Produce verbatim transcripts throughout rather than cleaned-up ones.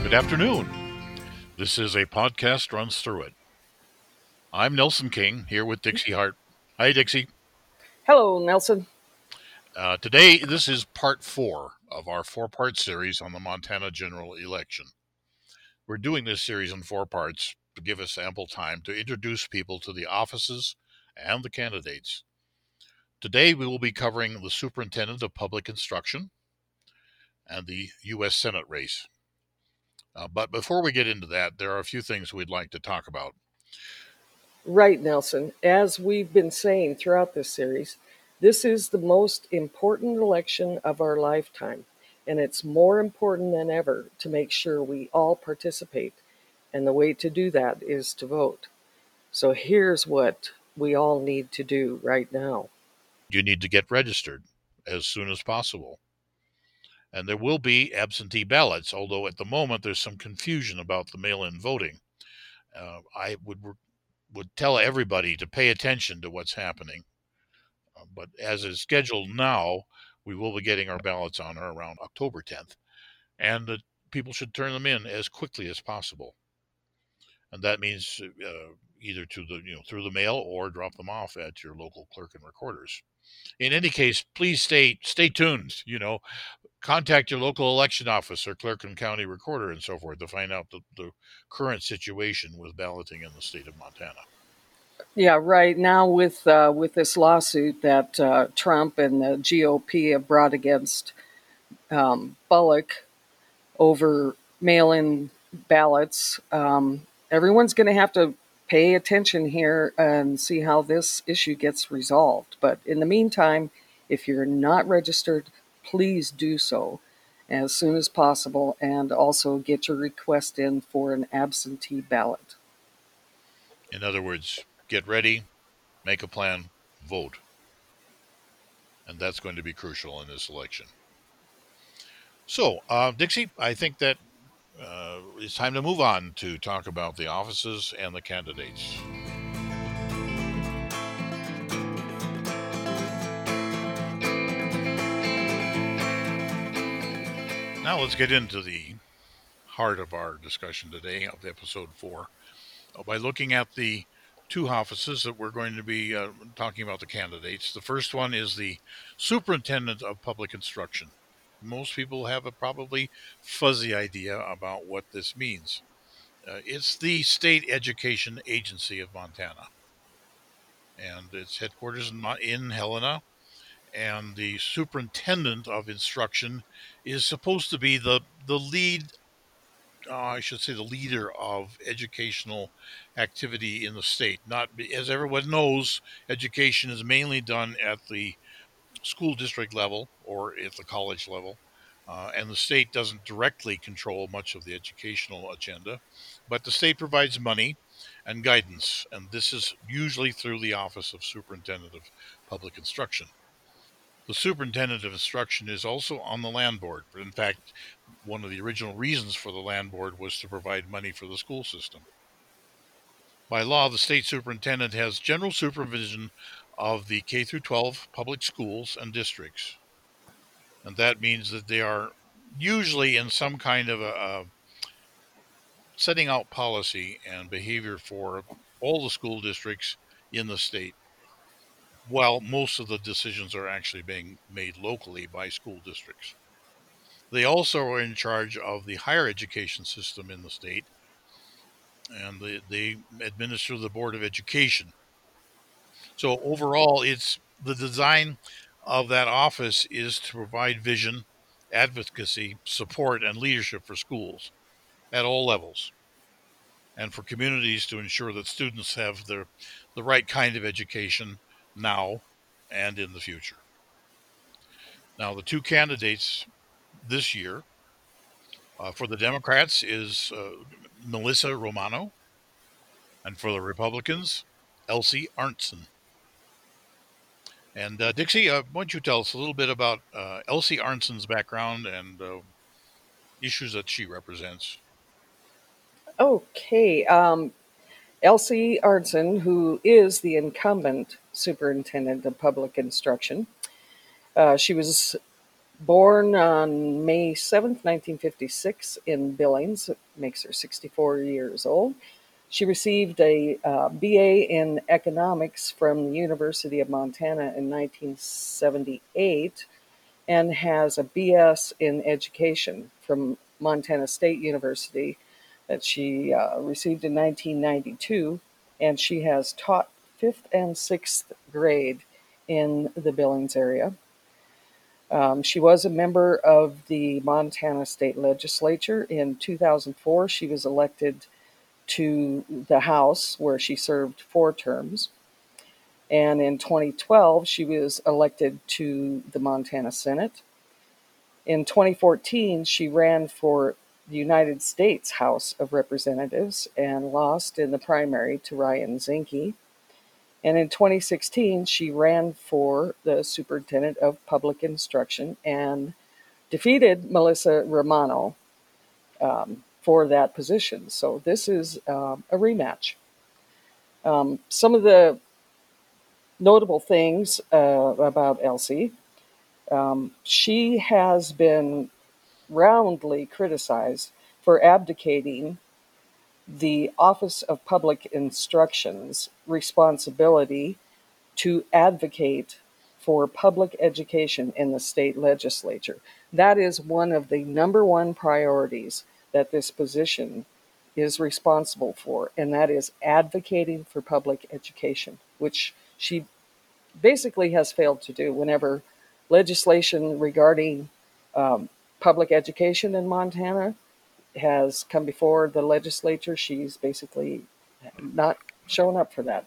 Good afternoon. This is a podcast runs through it. I'm Nelson King here with Dixie Hart. Hi, Dixie. Hello, Nelson. Uh, today, this is part four of our four part series on the Montana general election. We're doing this series in four parts to give us ample time to introduce people to the offices and the candidates. Today, we will be covering the Superintendent of Public Instruction and the U S Senate race. Uh, but before we get into that, there are a few things we'd like to talk about. Right, Nelson. As we've been saying throughout this series, this is the most important election of our lifetime, and it's more important than ever to make sure we all participate. And the way to do that is to vote. So here's what we all need to do right now. You need to get registered as soon as possible. And there will be absentee ballots, although at the moment there's some confusion about the mail-in voting. Uh, I would would tell everybody to pay attention to what's happening. Uh, but as is scheduled now, we will be getting our ballots on or around October tenth, and uh, people should turn them in as quickly as possible. And that means uh, either to the you know through the mail or drop them off at your local clerk and recorders. In any case, please stay stay tuned. You know, contact your local election office or clerk and county recorder and so forth to find out the, the current situation with balloting in the state of Montana. Yeah, right now with uh, with this lawsuit that uh, Trump and the G O P have brought against um, Bullock over mail-in ballots, um, everyone's going to have to pay attention here and see how this issue gets resolved. But in the meantime, if you're not registered, please do so as soon as possible, and also get your request in for an absentee ballot. In other words, get ready, make a plan, vote. And that's going to be crucial in this election. So, uh, Dixie, I think that uh, it's time to move on to talk about the offices and the candidates. Now let's get into the heart of our discussion today of episode four by looking at the two offices that we're going to be uh, talking about the candidates. The first one is the Superintendent of Public Instruction. Most people have a probably fuzzy idea about what this means. Uh, it's the state education agency of Montana, and its headquarters in, in Helena. And the Superintendent of Instruction is supposed to be the the lead uh, I should say, the leader of educational activity in the state. Not as everyone knows, education is mainly done at the school district level or at the college level, uh, and the state doesn't directly control much of the educational agenda, but the state provides money and guidance, and this is usually through the Office of Superintendent of Public Instruction. The Superintendent of Instruction is also on the land board. In fact, one of the original reasons for the land board was to provide money for the school system. By law, the state superintendent has general supervision of the K through twelve public schools and districts. And that means that they are usually in some kind of a, a setting out policy and behavior for all the school districts in the state, while most of the decisions are actually being made locally by school districts. They also are in charge of the higher education system in the state, and they, they administer the Board of Education. So overall, it's the design of that office is to provide vision, advocacy, support, and leadership for schools at all levels, and for communities to ensure that students have the, the right kind of education now and in the future. Now, the two candidates this year uh, for the Democrats is uh, Melissa Romano, and for the Republicans, Elsie Arntzen. And uh, Dixie, uh, why don't you tell us a little bit about uh, Elsie Arntzen's background and uh, issues that she represents? Okay. Um, Elsie Arntzen, who is the incumbent superintendent of public instruction, uh, she was Born on May seventh, nineteen fifty-six in Billings, it makes her sixty-four years old. She received a uh, B A in economics from the University of Montana in nineteen seventy-eight and has a B S in education from Montana State University that she uh, received in nineteen ninety-two, and she has taught fifth and sixth grade in the Billings area. Um, she was a member of the Montana State Legislature. In two thousand four, she was elected to the House, where she served four terms. And in twenty twelve, she was elected to the Montana Senate. In twenty fourteen, she ran for the United States House of Representatives and lost in the primary to Ryan Zinke. And in twenty sixteen, she ran for the Superintendent of Public Instruction and defeated Melissa Romano um, for that position. So this is uh, a rematch. Um, some of the notable things uh, about Elsie, um, she has been roundly criticized for abdicating the Office of Public Instruction's responsibility to advocate for public education in the state legislature. That is one of the number one priorities that this position is responsible for, and that is advocating for public education, which she basically has failed to do. Whenever legislation regarding um, public education in Montana has come before the legislature, she's basically not shown up for that.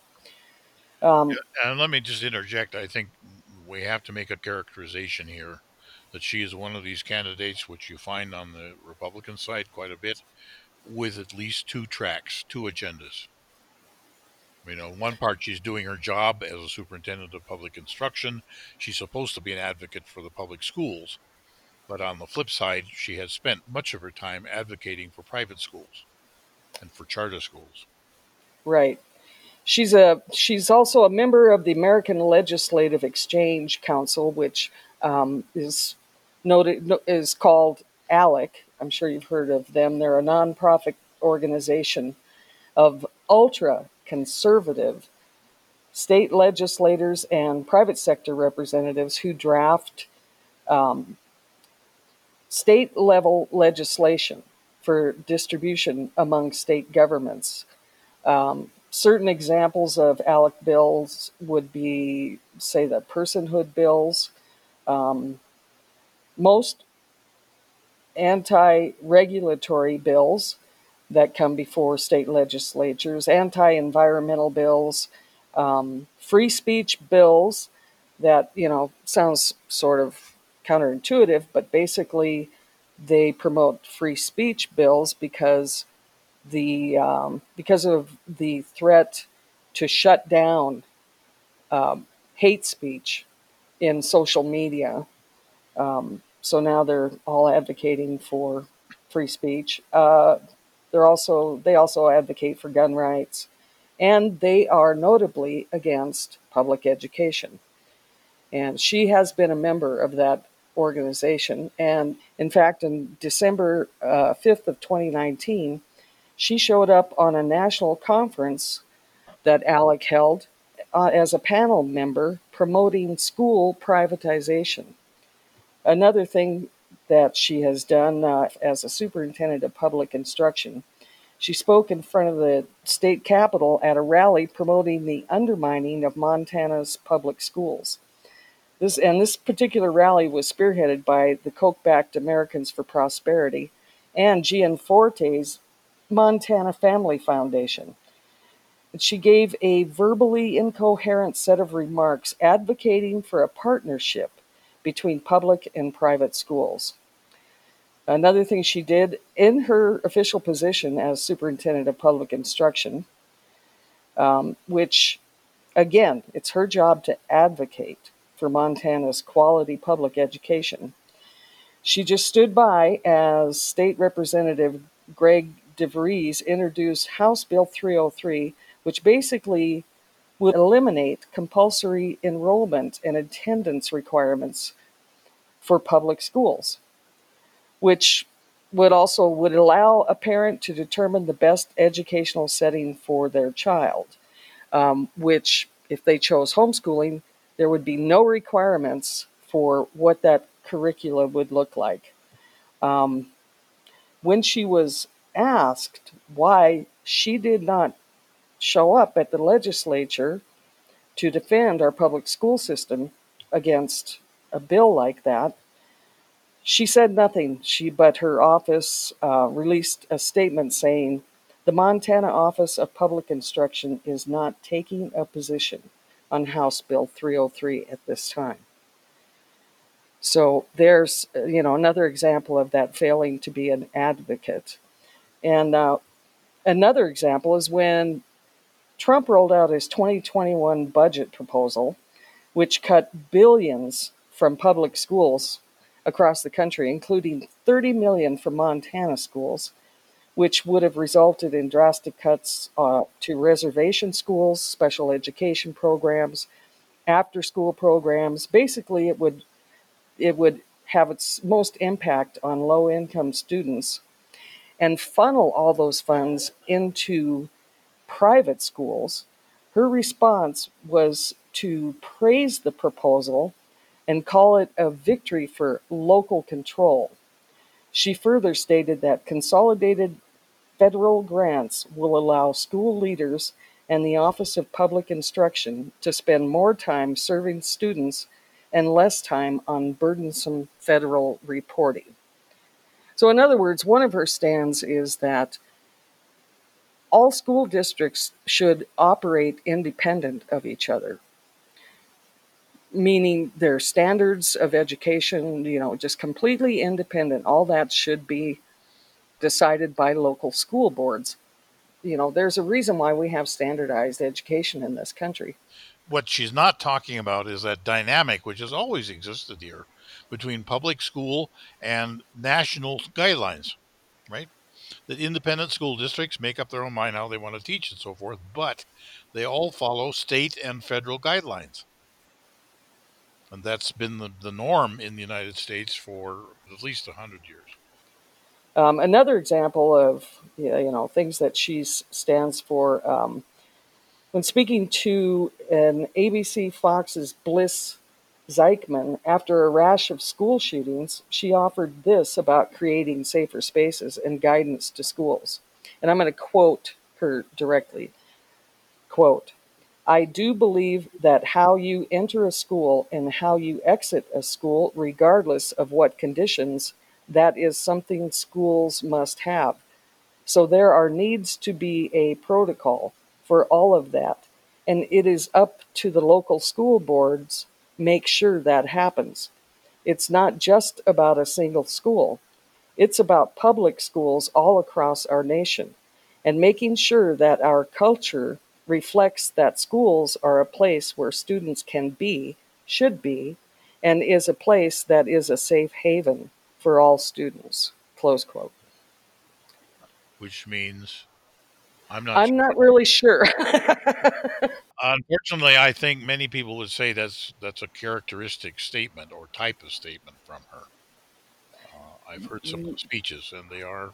Um, And let me just interject. I think we have to make a characterization here that she is one of these candidates, which you find on the Republican side quite a bit, with at least two tracks, two agendas. You know, one part, she's doing her job as a superintendent of public instruction. She's supposed to be an advocate for the public schools. But on the flip side, she has spent much of her time advocating for private schools and for charter schools. right. She's a she's also a member of the American Legislative Exchange Council, which um, is noted is called ALEC. I'm sure you've heard of them. They're a nonprofit organization of ultra conservative state legislators and private sector representatives who draft um, state level legislation for distribution among state governments. Um, certain examples of ALEC bills would be, say, the personhood bills. Um, most anti regulatory bills that come before state legislatures, anti environmental bills, um, free speech bills that, you know, sounds sort of counterintuitive, but basically they promote free speech bills because the um, because of the threat to shut down um, hate speech in social media. Um, so now they're all advocating for free speech. Uh, they're also they also advocate for gun rights, and they are notably against public education. And she has been a member of that organization. And in fact, in December uh, fifth of twenty nineteen, she showed up on a national conference that ALEC held uh, as a panel member promoting school privatization. Another thing that she has done uh, as a superintendent of public instruction, she spoke in front of the state capitol at a rally promoting the undermining of Montana's public schools. This and this particular rally was spearheaded by the Koch-backed Americans for Prosperity and Gianforte's Montana Family Foundation. She gave a verbally incoherent set of remarks advocating for a partnership between public and private schools. Another thing she did in her official position as superintendent of public instruction, um, which, again, it's her job to advocate for Montana's quality public education. She just stood by as State Representative Greg DeVries introduced House Bill three oh three, which basically would eliminate compulsory enrollment and attendance requirements for public schools, which would also would allow a parent to determine the best educational setting for their child, um, which if they chose homeschooling, there would be no requirements for what that curricula would look like. Um, when she was asked why she did not show up at the legislature to defend our public school system against a bill like that, she said nothing. She, but her office uh, released a statement saying, "The Montana Office of Public Instruction is not taking a position on House Bill three oh three at this time." So there's, you know, another example of that failing to be an advocate. And uh, another example is when Trump rolled out his twenty twenty-one budget proposal, which cut billions from public schools across the country, including thirty million dollars from Montana schools, which would have resulted in drastic cuts uh, to reservation schools, special education programs, after-school programs. Basically, it would it would have its most impact on low-income students and funnel all those funds into private schools. Her response was to praise the proposal and call it a victory for local control. She further stated that consolidated federal grants will allow school leaders and the Office of Public Instruction to spend more time serving students and less time on burdensome federal reporting. So, in other words, one of her stands is that all school districts should operate independent of each other, meaning their standards of education, you know, just completely independent. All that should be decided by local school boards. You know, there's a reason why we have standardized education in this country. What she's not talking about is that dynamic which has always existed here between public school and national guidelines, right? That independent school districts make up their own mind how they want to teach and so forth, but they all follow state and federal guidelines. And that's been the, the norm in the United States for at least one hundred years. Um, another example of, you know, things that she stands for, um, when speaking to an A B C Fox's Bliss Zeichman after a rash of school shootings, she offered this about creating safer spaces and guidance to schools. And I'm going to quote her directly. Quote, "I do believe that how you enter a school and how you exit a school, regardless of what conditions, that is something schools must have. So there are needs to be a protocol for all of that. And it is up to the local school boards make sure that happens. It's not just about a single school. It's about public schools all across our nation and making sure that our culture reflects that schools are a place where students can be, should be, and is a place that is a safe haven for all students." Close quote. Which means I'm not I'm sure. not really sure. Unfortunately, I think many people would say that's that's a characteristic statement or type of statement from her. Uh, I've heard some of the speeches, and they are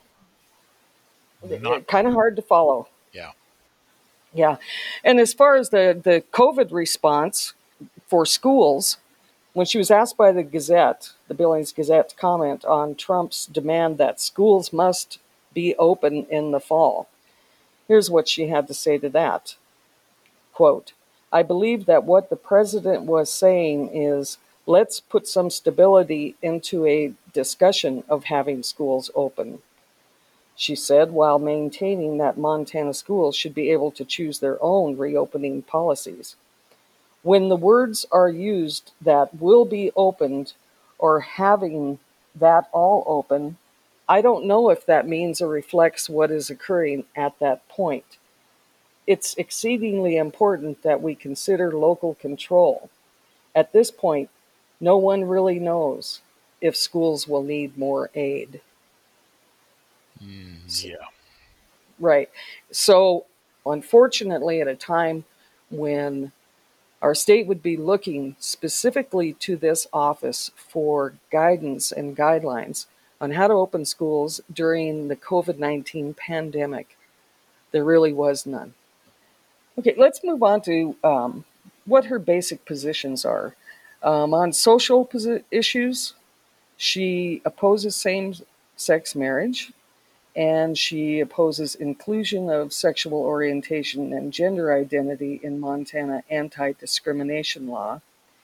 not. Kind of hard to follow. Yeah. Yeah. And as far as the, the COVID response for schools, when she was asked by the Gazette, the Billings Gazette, to comment on Trump's demand that schools must be open in the fall, here's what she had to say to that. Quote, "I believe that what the president was saying is, let's put some stability into a discussion of having schools open," she said, while maintaining that Montana schools should be able to choose their own reopening policies. When the words are used that will be opened or having that all open, I don't know if that means or reflects what is occurring at that point. It's exceedingly important that we consider local control. At this point, no one really knows if schools will need more aid. Mm, yeah. Right. So, unfortunately, at a time when Our state would be looking specifically to this office for guidance and guidelines on how to open schools during the COVID nineteen pandemic. There really was none. Okay, let's move on to um, what her basic positions are. Um, on social posi- issues, she opposes same sex marriage, and she opposes inclusion of sexual orientation and gender identity in Montana anti discrimination law.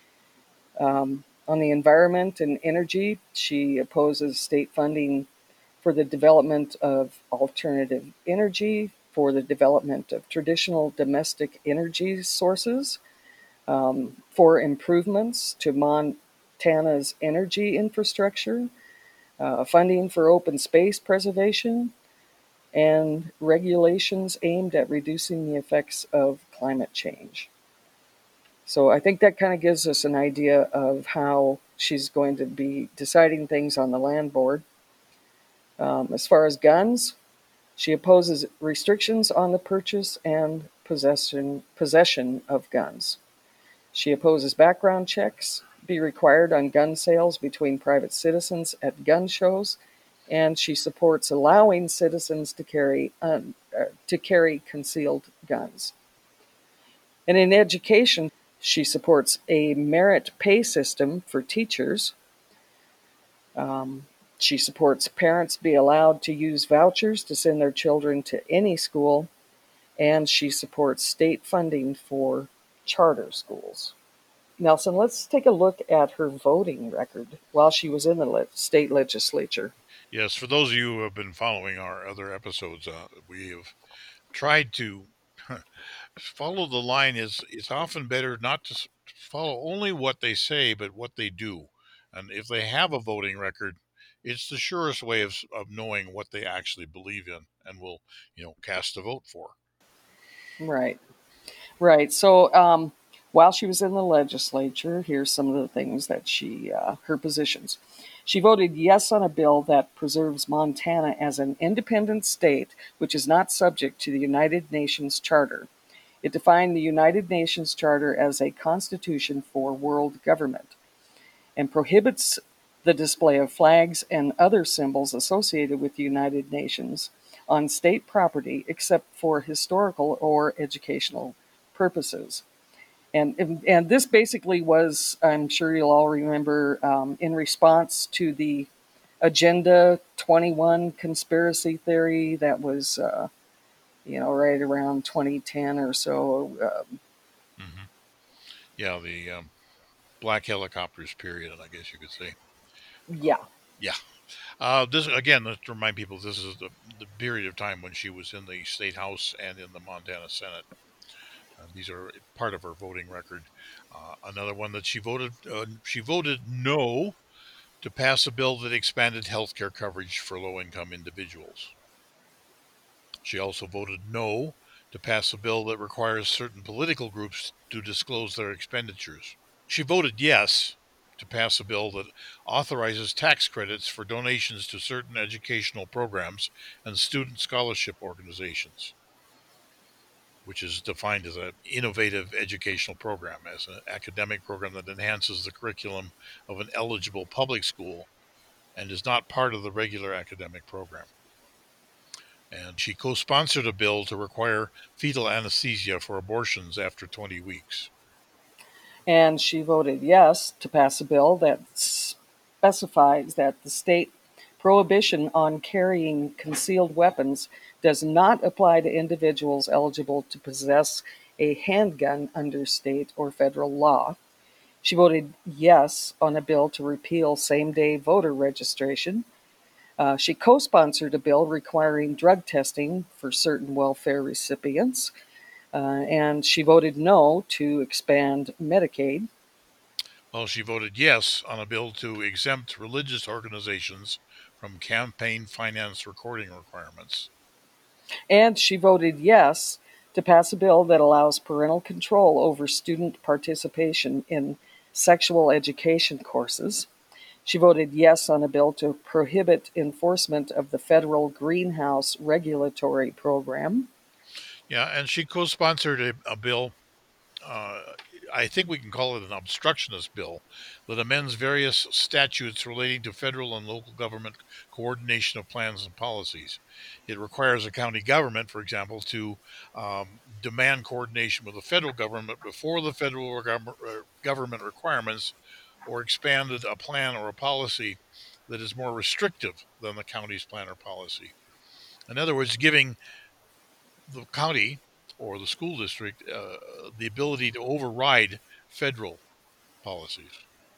Um, on the environment and energy, she opposes state funding for the development of alternative energy, for the development of traditional domestic energy sources, um, for improvements to Montana's energy infrastructure, uh, funding for open space preservation, and regulations aimed at reducing the effects of climate change. So I think that kind of gives us an idea of how she's going to be deciding things on the land board. Um, as far as guns, she opposes restrictions on the purchase and possession possession of guns. She opposes background checks be required on gun sales between private citizens at gun shows, and she supports allowing citizens to carry un, uh, to carry concealed guns. And in education, she supports a merit pay system for teachers. Um, she supports parents be allowed to use vouchers to send their children to any school, and she supports state funding for charter schools. Nelson, let's take a look at her voting record while she was in the le- state legislature. Yes, for those of you who have been following our other episodes, uh, we have tried to follow the line. Is it's often better not to follow only what they say, but what they do. And if they have a voting record, it's the surest way of, of knowing what they actually believe in and will, you know, cast a vote for. Right, right. So um, while she was in the legislature, here's some of the things that she, uh, her positions. She voted yes on a bill that preserves Montana as an independent state, which is not subject to the United Nations Charter. It defined the United Nations Charter as a constitution for world government and prohibits the display of flags and other symbols associated with the United Nations on state property except for historical or educational purposes. And, and this basically was, I'm sure you'll all remember, um, in response to the Agenda twenty-one conspiracy theory that was, uh, you know, right around twenty ten or so. Um, hmm Yeah, the um, black helicopters period, I guess you could say. yeah. Yeah. Uh, this again, let's remind people this is the, the period of time when she was in the state house and in the Montana Senate. Uh, these are part of her voting record. Uh, another one that she voted uh, she voted no to pass a bill that expanded health care coverage for low income individuals. She also voted no to pass a bill that requires certain political groups to disclose their expenditures. She voted yes to pass a bill that authorizes tax credits for donations to certain educational programs and student scholarship organizations, which is defined as an innovative educational program, as an academic program that enhances the curriculum of an eligible public school and is not part of the regular academic program. And she co sponsored a bill to require fetal anesthesia for abortions after twenty weeks. And she voted yes to pass a bill that specifies that the state prohibition on carrying concealed weapons does not apply to individuals eligible to possess a handgun under state or federal law. She voted yes on a bill to repeal same day voter registration. Uh, she co sponsored a bill requiring drug testing for certain welfare recipients. Uh, and she voted no to expand Medicaid. Well, she voted yes on a bill to exempt religious organizations from campaign finance recording requirements. And she voted yes to pass a bill that allows parental control over student participation in sexual education courses. She voted yes on a bill to prohibit enforcement of the federal greenhouse regulatory program. Yeah, and she co sponsored a, a bill uh, I think we can call it an obstructionist bill that amends various statutes relating to federal and local government coordination of plans and policies. It requires a county government, for example, to um, demand coordination with the federal government before the federal government requirements or expanded a plan or a policy that is more restrictive than the county's plan or policy. In other words, giving the county or the school district uh, the ability to override federal policies.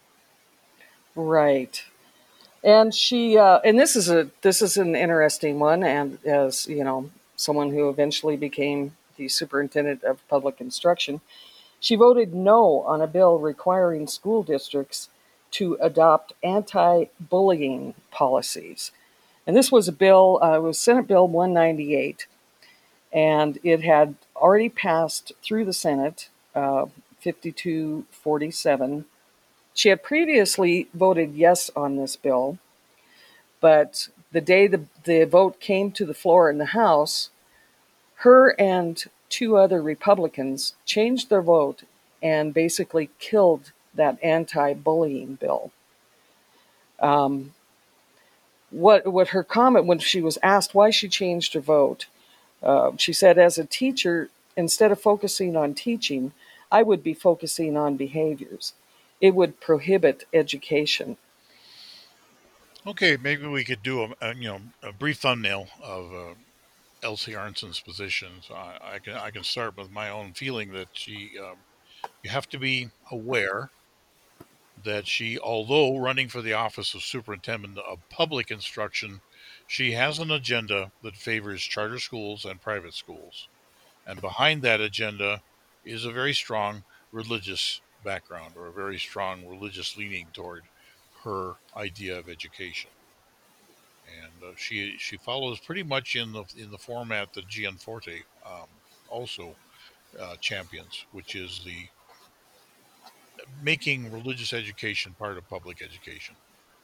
Right. And she uh, and this is a this is an interesting one. And as you know, someone who eventually became the superintendent of public instruction, she voted no on a bill requiring school districts to adopt anti-bullying policies. And this was a bill. Uh, it was Senate Bill one ninety-eight, and it had already passed through the Senate, uh, fifty-two forty-seven. She had previously voted yes on this bill, but the day the, the vote came to the floor in the House, her and two other Republicans changed their vote and basically killed that anti-bullying bill. Um, what what her comment when she was asked why she changed her vote, uh, she said, "As a teacher, instead of focusing on teaching, I would be focusing on behaviors. It would prohibit education." Okay, maybe we could do a, a you know a brief thumbnail of uh, Elsie Arnson's position. So I, I can I can start with my own feeling that she um, you have to be aware that she, although running for the office of superintendent of public instruction, she has an agenda that favors charter schools and private schools. And behind that agenda is a very strong religious background or a very strong religious leaning toward her idea of education. And uh, she she follows pretty much in the in the format that Gianforte um, also uh, champions, which is the making religious education part of public education.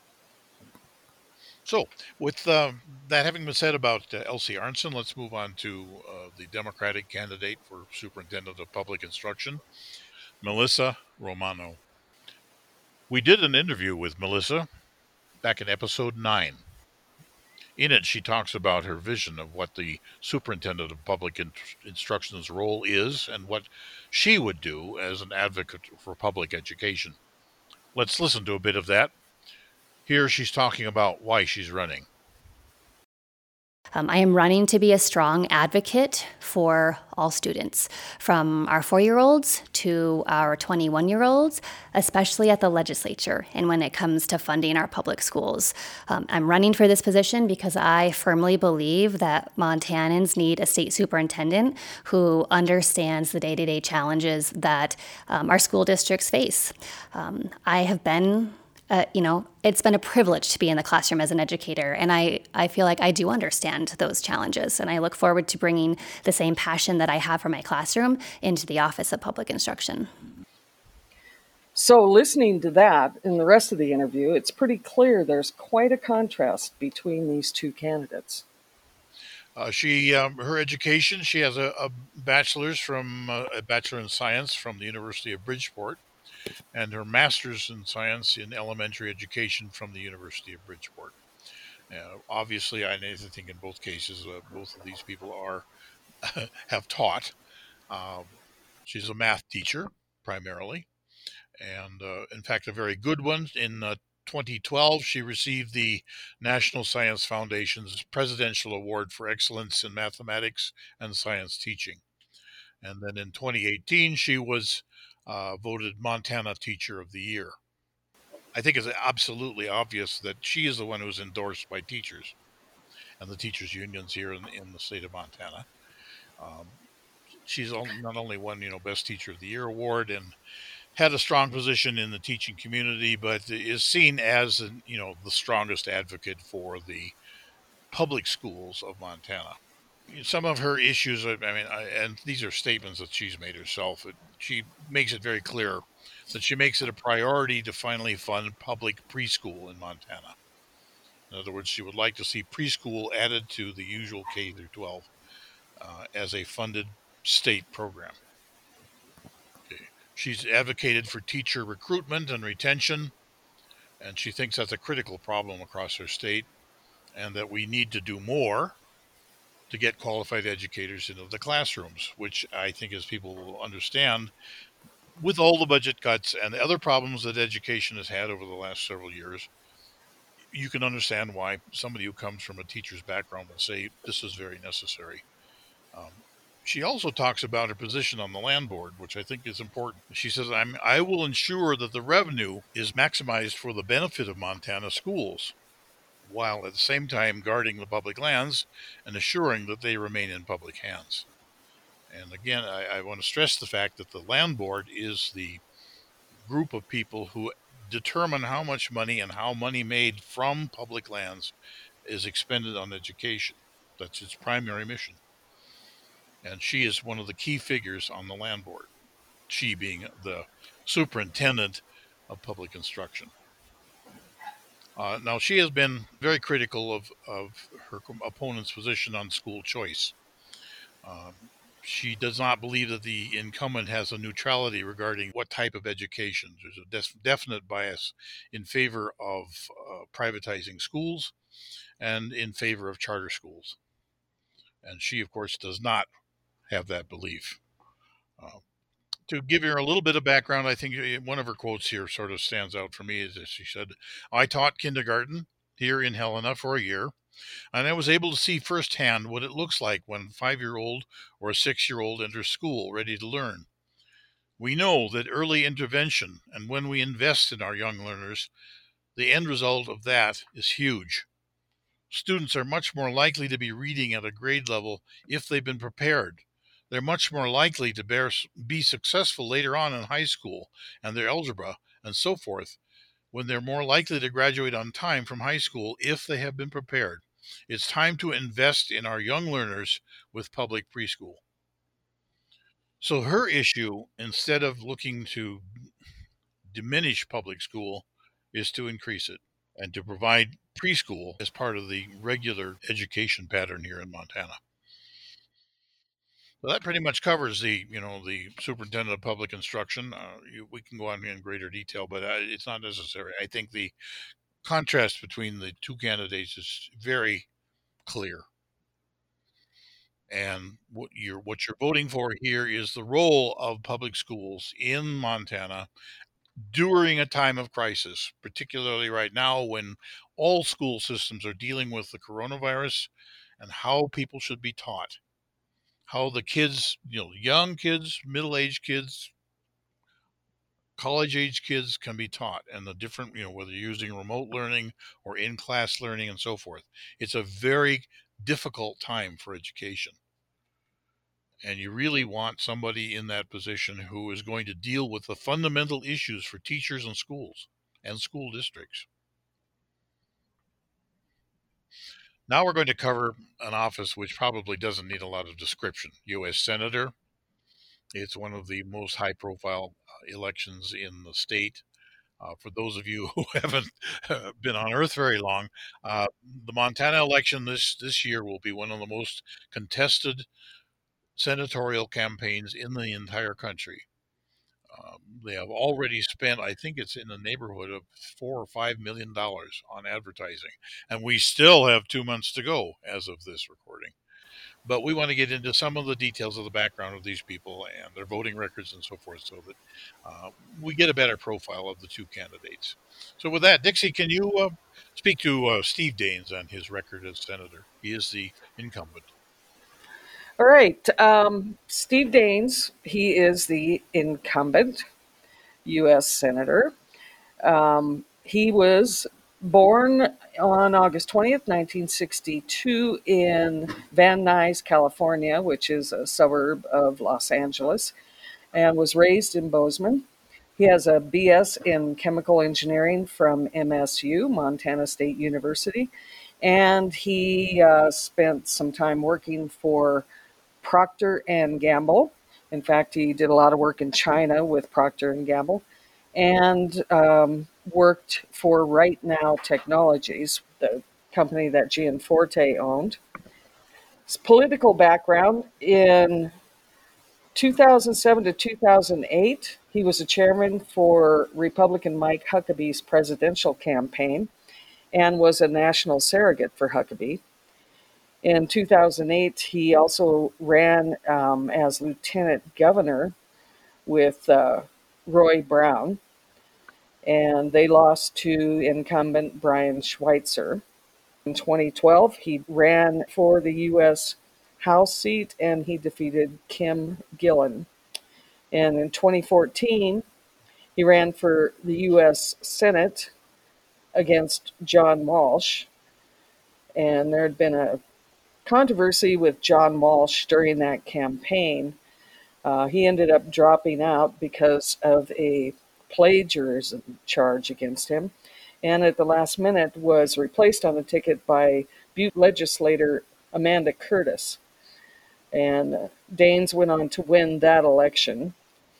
So, with uh, that having been said about uh, Elsie Arnson, let's move on to uh, the Democratic candidate for Superintendent of Public Instruction, Melissa Romano. We did an interview with Melissa back in episode nine. In it, she talks about her vision of what the Superintendent of Public in- Instruction's role is and what she would do as an advocate for public education. Let's listen to a bit of that. Here she's talking about why she's running. Um, I am running to be a strong advocate for all students, from our four-year-olds to our twenty-one-year-olds, especially at the legislature and when it comes to funding our public schools. Um, I'm running for this position because I firmly believe that Montanans need a state superintendent who understands the day-to-day challenges that um, our school districts face. Um, I have been Uh, you know, it's been a privilege to be in the classroom as an educator, and I, I feel like I do understand those challenges, and I look forward to bringing the same passion that I have for my classroom into the Office of Public Instruction. So listening to that and the rest of the interview, it's pretty clear there's quite a contrast between these two candidates. Uh, she, um, her education, she has a, a bachelor's from uh, a bachelor in science from the University of Bridgeport, and her master's in science in elementary education from the University of Bridgeport. Uh, obviously, I think in both cases, uh, both of these people are have taught. Um, she's a math teacher primarily, and uh, in fact, a very good one. In uh, twenty twelve, she received the National Science Foundation's Presidential Award for Excellence in Mathematics and Science Teaching. And then in twenty eighteen, she was uh, voted Montana Teacher of the Year. I think it's absolutely obvious that she is the one who's endorsed by teachers and the teachers' unions here in, in the state of Montana. Um, she's not only won, you know, Best Teacher of the Year award and had a strong position in the teaching community, but is seen as, you know, the strongest advocate for the public schools of Montana. Some of her issues, I mean, I, and these are statements that she's made herself. It, she makes it very clear that she makes it a priority to finally fund public preschool in Montana. In other words, she would like to see preschool added to the usual K through twelve uh, as a funded state program. Okay. She's advocated for teacher recruitment and retention, and she thinks that's a critical problem across her state, and that we need to do more to get qualified educators into the classrooms, which I think, as people will understand, with all the budget cuts and the other problems that education has had over the last several years, you can understand why somebody who comes from a teacher's background will say this is very necessary. Um, she also talks about her position on the land board, which I think is important. She says, I'm, I will ensure that the revenue is maximized for the benefit of Montana schools, while at the same time guarding the public lands and assuring that they remain in public hands. And again, I, I want to stress the fact that the land board is the group of people who determine how much money and how money made from public lands is expended on education. That's its primary mission. And she is one of the key figures on the land board, she being the superintendent of public instruction. Uh, now, she has been very critical of, of her opponent's position on school choice. Um, she does not believe that the incumbent has a neutrality regarding what type of education. There's a def- definite bias in favor of uh, privatizing schools and in favor of charter schools. And she, of course, does not have that belief. Uh, to give you a little bit of background, I think one of her quotes here sort of stands out for me. Is that she said, I taught kindergarten here in Helena for a year, and I was able to see firsthand what it looks like when a five-year-old or a six-year-old enters school ready to learn. We know that early intervention, and when we invest in our young learners, the end result of that is huge. Students are much more likely to be reading at a grade level if they've been prepared. They're much more likely to bear, be successful later on in high school and their algebra and so forth, when they're more likely to graduate on time from high school if they have been prepared. It's time to invest in our young learners with public preschool. So her issue, instead of looking to diminish public school, is to increase it and to provide preschool as part of the regular education pattern here in Montana. So that pretty much covers the, you know, the superintendent of public instruction. Uh, you, we can go on in greater detail, but uh, it's not necessary. I think the contrast between the two candidates is very clear. And what you're what you're voting for here is the role of public schools in Montana during a time of crisis, particularly right now when all school systems are dealing with the coronavirus, and how people should be taught. How the kids, you know, young kids, middle-aged kids, college-age kids can be taught, and the different, you know, whether you're using remote learning or in-class learning and so forth. It's a very difficult time for education. And you really want somebody in that position who is going to deal with the fundamental issues for teachers and schools and school districts. Now we're going to cover an office which probably doesn't need a lot of description. U S Senator. It's one of the most high-profile uh, elections in the state. Uh, for those of you who haven't uh, been on Earth very long, uh, the Montana election this, this year will be one of the most contested senatorial campaigns in the entire country. Um, they have already spent, I think it's in the neighborhood of four or five million dollars on advertising, and we still have two months to go as of this recording. But we want to get into some of the details of the background of these people and their voting records and so forth, so that uh, we get a better profile of the two candidates. So with that, Dixie, can you uh, speak to uh, Steve Daines on his record as senator? He is the incumbent. All right. Um, Steve Daines, he is the incumbent U S Senator. Um, he was born on August twentieth, nineteen sixty-two in Van Nuys, California, which is a suburb of Los Angeles, and was raised in Bozeman. He has a B S in chemical engineering from M S U, Montana State University, and he uh, spent some time working for Procter and Gamble. In fact, he did a lot of work in China with Procter and Gamble, and um, worked for Right Now Technologies, the company that Gianforte owned. His political background: in two thousand seven to two thousand eight, he was a chairman for Republican Mike Huckabee's presidential campaign and was a national surrogate for Huckabee. In two thousand eight, he also ran um, as lieutenant governor with uh, Roy Brown, and they lost to incumbent Brian Schweitzer. In twenty twelve, he ran for the U S House seat and he defeated Kim Gillen. And in twenty fourteen, he ran for the U S Senate against John Walsh. And there had been a controversy with John Walsh during that campaign. Uh, he ended up dropping out because of a plagiarism charge against him, and at the last minute was replaced on the ticket by Butte legislator Amanda Curtis. And uh, Daines went on to win that election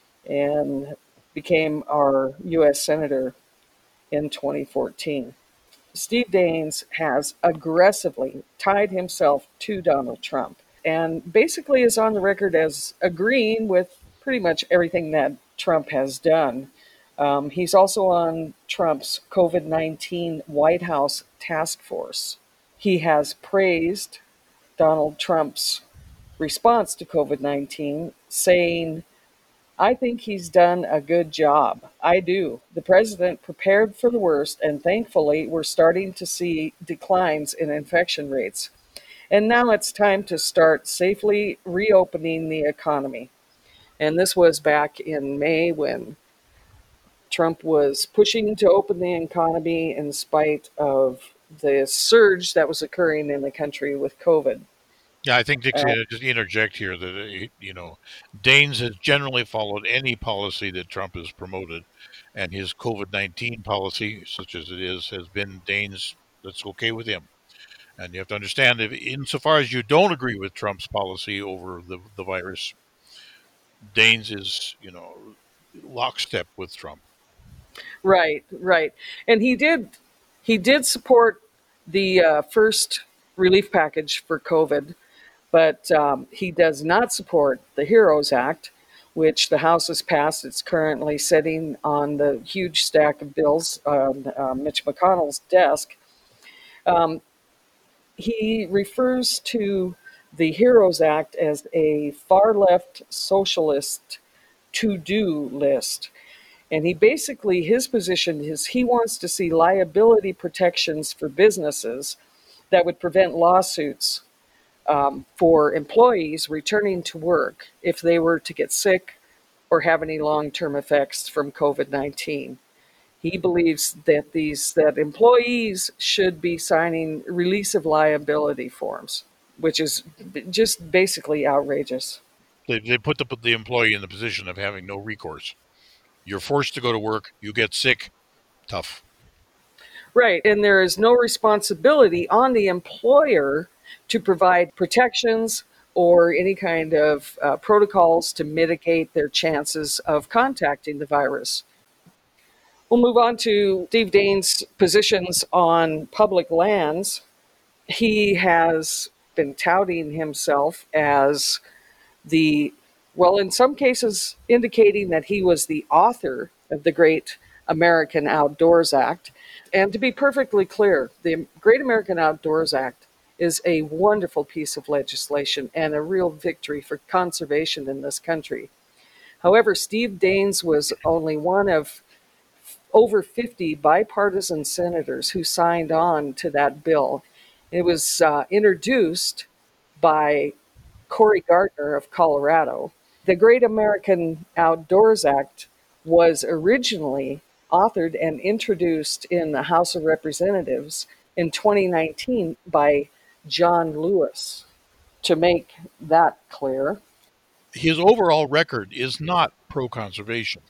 and became our U S Senator in twenty fourteen. Steve Daines has aggressively tied himself to Donald Trump and basically is on the record as agreeing with pretty much everything that Trump has done. Um, he's also on Trump's COVID nineteen White House task force. He has praised Donald Trump's response to COVID nineteen, saying, "I think he's done a good job. I do. The president prepared for the worst, and thankfully, we're starting to see declines in infection rates. And now it's time to start safely reopening the economy." And this was back in May when Trump was pushing to open the economy in spite of the surge that was occurring in the country with COVID. Yeah, I think Dixie, Uh, uh, just interject here that, uh, you know, Daines has generally followed any policy that Trump has promoted, and his COVID nineteen policy, such as it is, has been Daines, that's okay with him. And you have to understand, if insofar as you don't agree with Trump's policy over the, the virus, Daines is, you know, lockstep with Trump. Right, right. And he did he did support the uh, first relief package for COVID, but um, he does not support the HEROES Act, which the House has passed. It's currently sitting on the huge stack of bills on uh, Mitch McConnell's desk. Um, he refers to the HEROES Act as a far left socialist to-do list. And he basically, his position is he wants to see liability protections for businesses that would prevent lawsuits um, for employees returning to work if they were to get sick or have any long-term effects from COVID nineteen. He believes that these that employees should be signing release of liability forms, which is just basically outrageous. They, they put the, the employee in the position of having no recourse. You're forced to go to work, you get sick, tough. Right, and there is no responsibility on the employer to provide protections or any kind of uh, protocols to mitigate their chances of contacting the virus. We'll move on to Steve Daines' positions on public lands. He has been touting himself as the, well, in some cases, indicating that he was the author of the Great American Outdoors Act. And to be perfectly clear, the Great American Outdoors Act is a wonderful piece of legislation and a real victory for conservation in this country. However, Steve Daines was only one of over fifty bipartisan senators who signed on to that bill. It was uh, introduced by Cory Gardner of Colorado. The Great American Outdoors Act was originally authored and introduced in the House of Representatives in twenty nineteen by John Lewis. To make that clear, His overall record is not pro-conservation.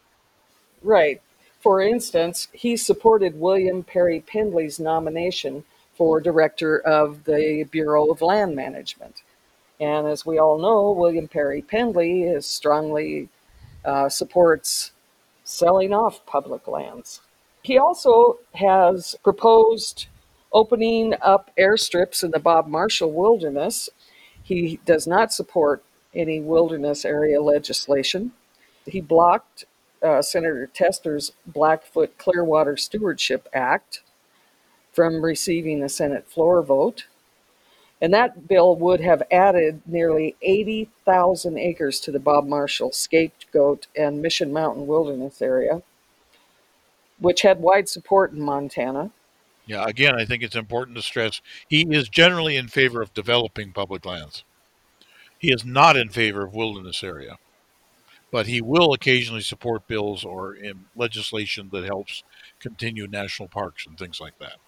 right. For instance, he supported William Perry Pendley's nomination for director of the Bureau of Land Management. And as we all know, William Perry Pendley is strongly uh, supports selling off public lands. He also has proposed opening up airstrips in the Bob Marshall Wilderness. He does not support any wilderness area legislation. He blocked uh, Senator Tester's Blackfoot Clearwater Stewardship Act from receiving a Senate floor vote. And that bill would have added nearly eighty thousand acres to the Bob Marshall Scapegoat and Mission Mountain Wilderness area, which had wide support in Montana. Yeah, again, I think it's important to stress he is generally in favor of developing public lands. He is not in favor of wilderness area, but he will occasionally support bills or in legislation that helps continue national parks and things like that.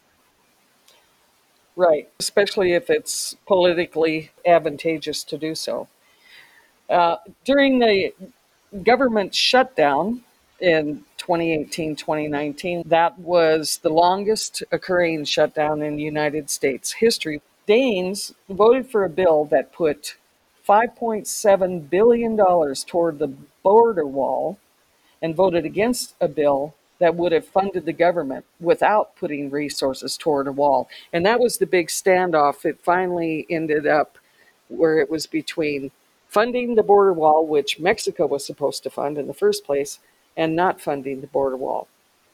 Right, especially if it's politically advantageous to do so. Uh, during the government shutdown in twenty eighteen twenty nineteen, that was the longest occurring shutdown in United States history. Daines voted for a bill that put five point seven billion dollars toward the border wall and voted against a bill that would have funded the government without putting resources toward a wall. And that was the big standoff. It finally ended up where it was between funding the border wall, which Mexico was supposed to fund in the first place, and not funding the border wall.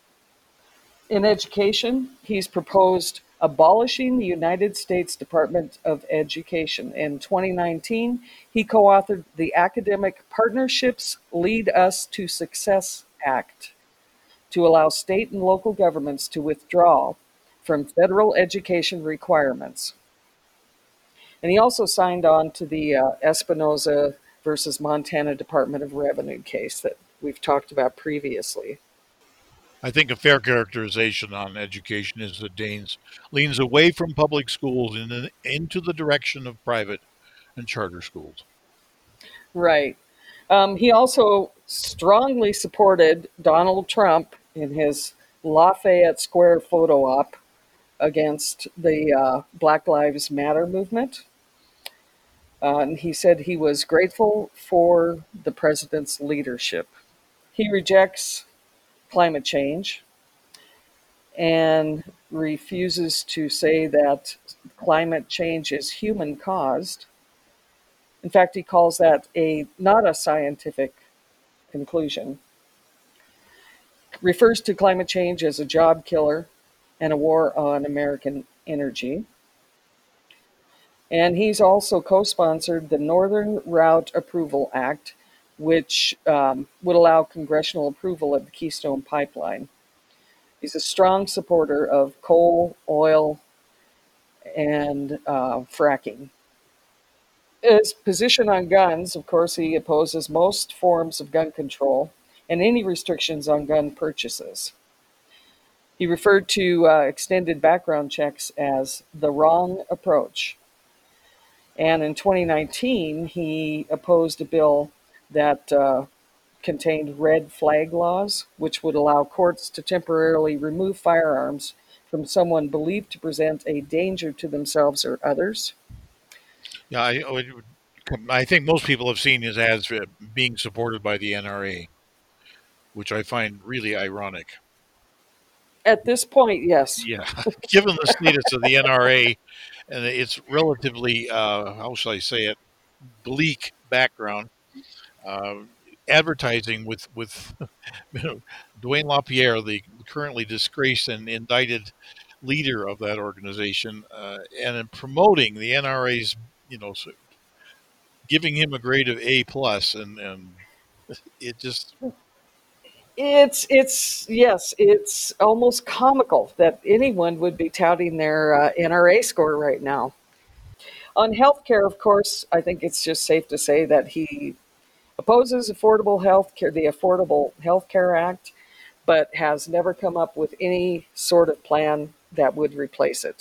In education, he's proposed abolishing the United States Department of Education. In twenty nineteen, he co-authored the Academic Partnerships Lead Us to Success Act to allow state and local governments to withdraw from federal education requirements. And he also signed on to the uh, Espinoza versus Montana Department of Revenue case that we've talked about previously. I think a fair characterization on education is that Daines leans away from public schools and in, into the direction of private and charter schools. Right. Um, he also strongly supported Donald Trump in his Lafayette Square photo op against the uh, Black Lives Matter movement. Uh, and he said he was grateful for the president's leadership. He rejects climate change and refuses to say that climate change is human caused. In fact, he calls that a not a scientific conclusion. Refers to climate change as a job killer and a war on American energy. And he's also co-sponsored the Northern Route Approval Act, which um, would allow congressional approval of the Keystone Pipeline. He's a strong supporter of coal, oil, and uh, fracking. His position on guns, of course, he opposes most forms of gun control and any restrictions on gun purchases. He referred to uh, extended background checks as the wrong approach. And in twenty nineteen, he opposed a bill that uh, contained red flag laws, which would allow courts to temporarily remove firearms from someone believed to present a danger to themselves or others. Yeah, I, I think most people have seen his ads being supported by the N R A, which I find really ironic. At this point, yes. Yeah, given the status of the N R A and its relatively, uh, how shall I say it, bleak background, uh, advertising with with you know, Dwayne LaPierre, the currently disgraced and indicted leader of that organization, uh, and in promoting the N R A's, you know, giving him a grade of A plus, and and it just. It's, it's, yes, it's almost comical that anyone would be touting their uh, N R A score right now. On healthcare, of course, I think it's just safe to say that he opposes affordable health care, the Affordable Health Care Act, but has never come up with any sort of plan that would replace it.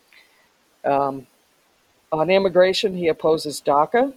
Um, on immigration, he opposes DACA.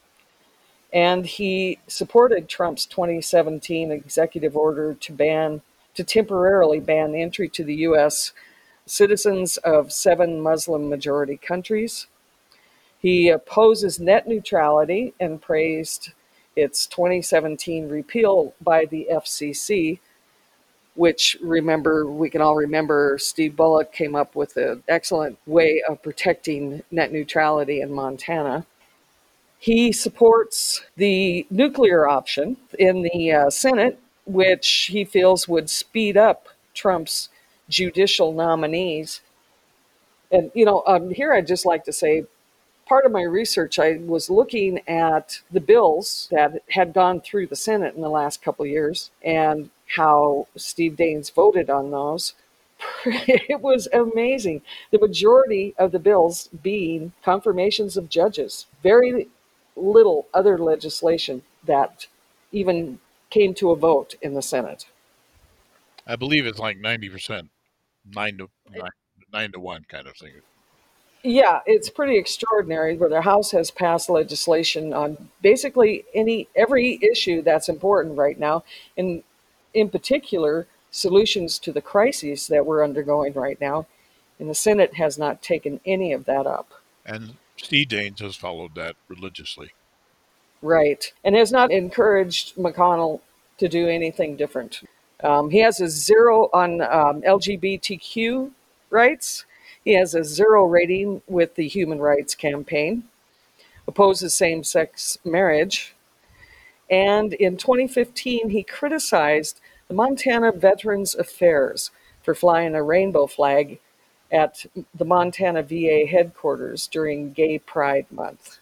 And he supported Trump's twenty seventeen executive order to ban, to temporarily ban entry to the U S citizens of seven Muslim majority countries. He opposes net neutrality and praised its twenty seventeen repeal by the F C C, which, remember, we can all remember Steve Bullock came up with an excellent way of protecting net neutrality in Montana. He supports the nuclear option in the uh, Senate, which he feels would speed up Trump's judicial nominees. And, you know, um, here I'd just like to say part of my research, I was looking at the bills that had gone through the Senate in the last couple of years and how Steve Daines voted on those. It was amazing. The majority of the bills being confirmations of judges. Very little other legislation that even came to a vote in the Senate. I believe it's like ninety percent, nine to nine, nine to one kind of thing. Yeah, it's pretty extraordinary where the House has passed legislation on basically any every issue that's important right now, and in particular, solutions to the crises that we're undergoing right now. And the Senate has not taken any of that up. And Steve Daines has followed that religiously. Right. And has not encouraged McConnell to do anything different. Um, he has a zero on um, L G B T Q rights. He has a zero rating with the Human Rights Campaign, opposes same sex marriage. And in twenty fifteen, he criticized the Montana Veterans Affairs for flying a rainbow flag at the Montana V A headquarters during Gay Pride Month.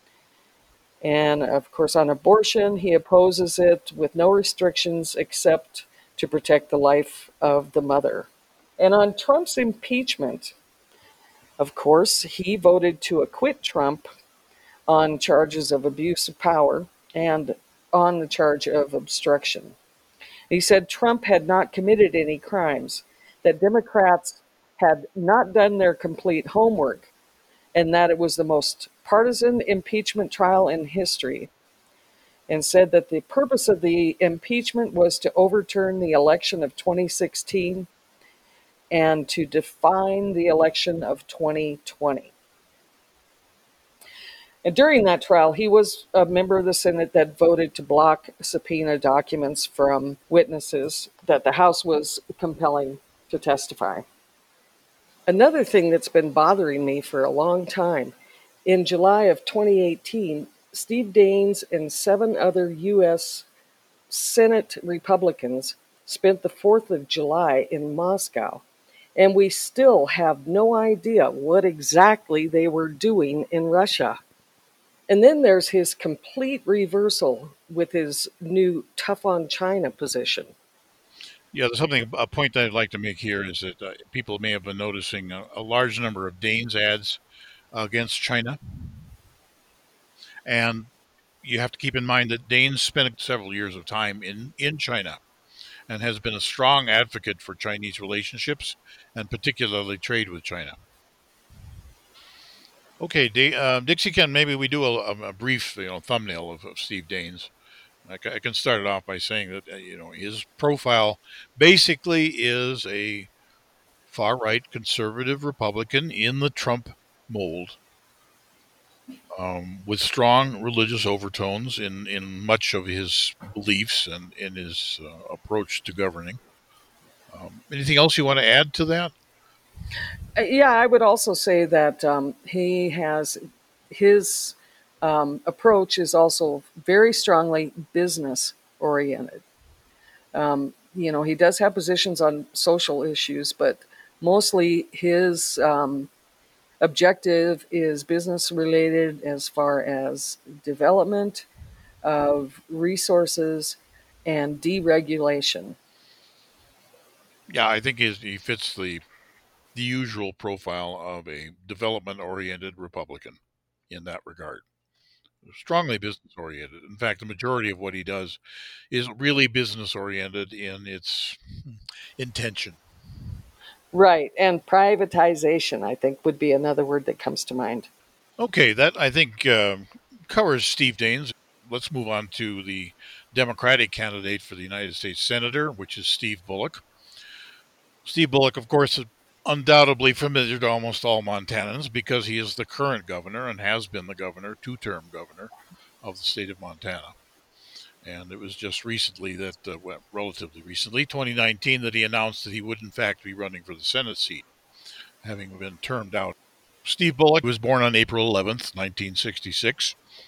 And of course, on abortion, he opposes it with no restrictions except to protect the life of the mother. And on Trump's impeachment, of course, he voted to acquit Trump on charges of abuse of power and on the charge of obstruction. He said Trump had not committed any crimes, that Democrats had not done their complete homework, and that it was the most partisan impeachment trial in history, and said that the purpose of the impeachment was to overturn the election of twenty sixteen and to define the election of twenty twenty. And during that trial, he was a member of the Senate that voted to block subpoena documents from witnesses that the House was compelling to testify. Another thing that's been bothering me for a long time, in July of twenty eighteen, Steve Daines and seven other U S Senate Republicans spent the fourth of July in Moscow, and we still have no idea what exactly they were doing in Russia. And then there's his complete reversal with his new tough on China position. Yeah, there's something, a point that I'd like to make here is that uh, people may have been noticing a, a large number of Daines ads uh, against China. And you have to keep in mind that Daines spent several years of time in, in China and has been a strong advocate for Chinese relationships and particularly trade with China. Okay, D- uh, Dixie, can maybe we do a, a brief, you know, thumbnail of, of Steve Daines. I, c- I can start it off by saying that uh, you know his profile basically is a far right conservative Republican in the Trump mold, um, with strong religious overtones in, in much of his beliefs and in his uh, approach to governing. Um, anything else you want to add to that? Uh, Yeah, I would also say that um, he has his um, approach is also very strongly business oriented. Um, you know, he does have positions on social issues, but mostly his um, objective is business related as far as development of resources and deregulation. Yeah, I think his, he fits the the usual profile of a development oriented Republican in that regard. Strongly business oriented. In fact, the majority of what he does is really business oriented in its intention. Right. And privatization, I think, would be another word that comes to mind. Okay, that I think uh, covers Steve Daines. Let's move on to the Democratic candidate for the United States Senator, which is Steve Bullock. Steve Bullock, of course, is undoubtedly familiar to almost all Montanans because he is the current governor and has been the governor, two term governor of the state of Montana. And it was just recently that, uh, well, relatively recently, twenty nineteen, that he announced that he would, in fact, be running for the Senate seat, having been termed out. Steve Bullock was born on April eleventh, nineteen sixty-six,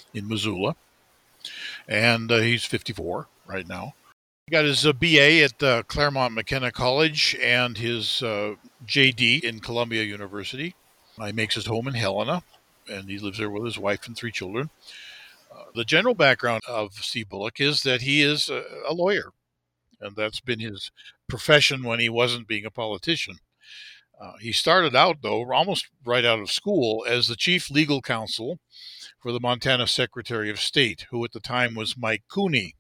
in Missoula, and uh, he's fifty-four right now. He got his uh, B A at uh, Claremont McKenna College and his uh, J D in Columbia University. He makes his home in Helena, and he lives there with his wife and three children. Uh, the general background of Steve Bullock is that he is a, a lawyer, and that's been his profession when he wasn't being a politician. Uh, he started out, though, almost right out of school, as the chief legal counsel for the Montana Secretary of State, who at the time was Mike Cooney.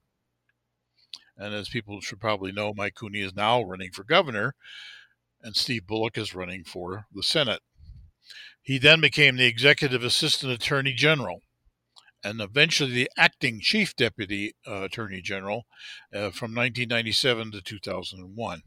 And as people should probably know, Mike Cooney is now running for governor, and Steve Bullock is running for the Senate. He then became the executive assistant attorney general, and eventually the acting chief deputy uh, attorney general uh, from nineteen ninety-seven to two thousand one.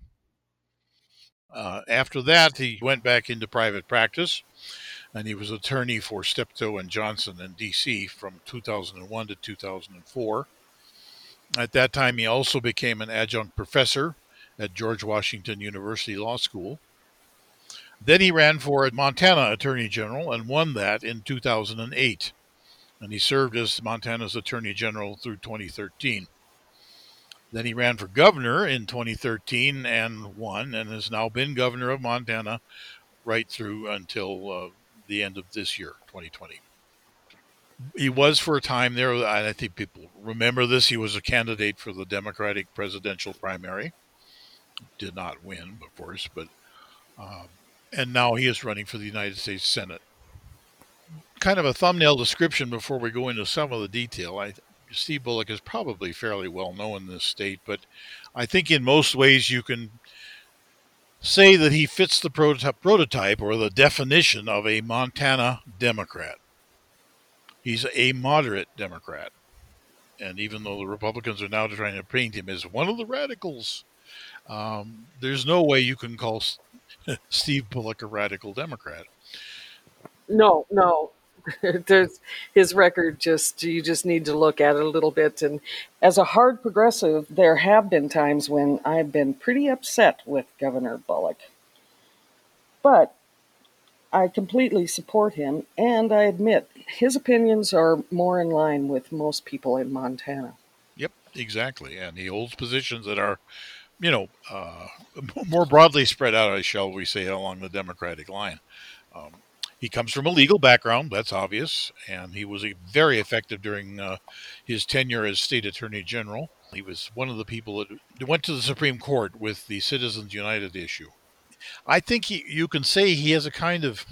Uh, after that, he went back into private practice, and he was attorney for Steptoe and Johnson in D C from two thousand one to two thousand four. At that time, he also became an adjunct professor at George Washington University Law School. Then he ran for Montana Attorney General and won that in two thousand eight. And he served as Montana's Attorney General through twenty thirteen. Then he ran for governor in twenty thirteen and won, and has now been governor of Montana right through until uh, the end of this year, twenty twenty. He was for a time there, I think people remember this, he was a candidate for the Democratic presidential primary. Did not win, of course, but um, and now he is running for the United States Senate. Kind of a thumbnail description before we go into some of the detail. I, Steve Bullock is probably fairly well known in this state, but I think in most ways you can say that he fits the prototype or the definition of a Montana Democrat. He's a moderate Democrat. And even though the Republicans are now trying to paint him as one of the radicals, um, there's no way you can call Steve Bullock a radical Democrat. No, no. There's, his record just, you just need to look at it a little bit. And as a hard progressive, there have been times when I've been pretty upset with Governor Bullock. But I completely support him, and I admit his opinions are more in line with most people in Montana. Yep, exactly. And he holds positions that are, you know, uh, more broadly spread out, shall we say, along the Democratic line. Um, he comes from a legal background, that's obvious, and he was a, very effective during uh, his tenure as state attorney general. He was one of the people that went to the Supreme Court with the Citizens United issue. I think he, you can say he has a kind of